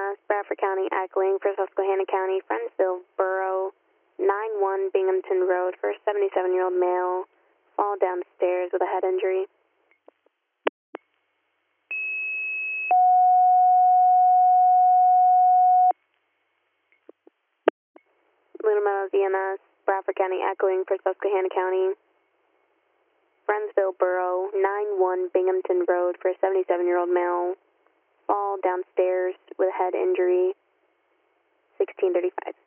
EMS, Bradford County, echoing for Susquehanna County, Friendsville Borough, 91 Binghamton Road for a 77-year-old male, fall downstairs with a head injury. Luna Meadows EMS, Bradford County, echoing for Susquehanna County, Friendsville Borough, 91 Binghamton Road for a 77-year-old male, fall downstairs with a head injury, 1635.